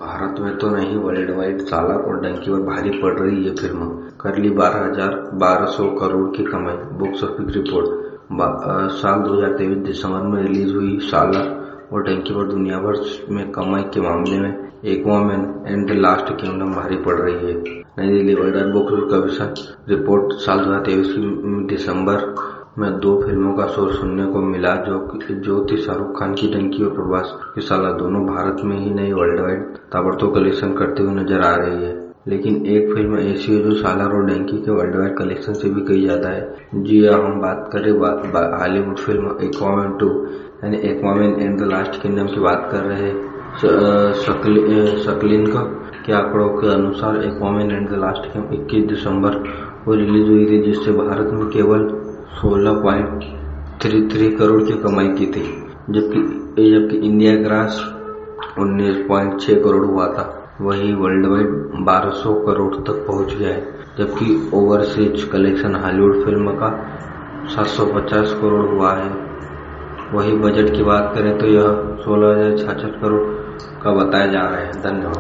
भारत में तो नहीं, वर्ल्ड वाइड सालार और डंकी पर भारी पड़ रही ये फिल्म। कर ली 1200 करोड़ की कमाई। Box office report. साल 2023 दिसंबर में रिलीज हुई सालार और डंकी पर दुनिया भर में कमाई के मामले में Aquaman and the last kingdom भारी पड़ रही है। New Delhi world wide box office commission report. साल 2023 की दिसंबर में 2 फिल्मों का शोर सुनने को मिला जो थी शाहरुख खान की डंकी और प्रभास की सालार। दोनों भारत में ही नहीं, वर्ल्ड वाइड ताबड़तोड़ कलेक्शन करते हुए नजर आ रही है। लेकिन एक फिल्म ऐसी है जो सालार और डंकी के वर्ल्ड वाइड कलेक्शन से भी कहीं ज्यादा है। जी हाँ, हम बात करें हॉलीवुड फिल्म एक्वामैन 2 यानी Aquaman and the last kingdom की बात कर रहे हैं। सकलिन के आंकड़ों के अनुसार Aquaman and the last kingdom 21 दिसंबर को रिलीज हुई थी, जिससे भारत में केवल 16.33 करोड़ की कमाई की थी, जबकि इंडिया ग्रास 19.6 करोड़ हुआ था। वही वर्ल्ड वाइड 1200 करोड़ तक पहुंच गया है, जबकि ओवरसीज कलेक्शन हॉलीवुड फिल्म का 750 करोड़ हुआ है। वही बजट की बात करें तो यह 16,066 करोड़ का बताया जा रहा है। धन्यवाद।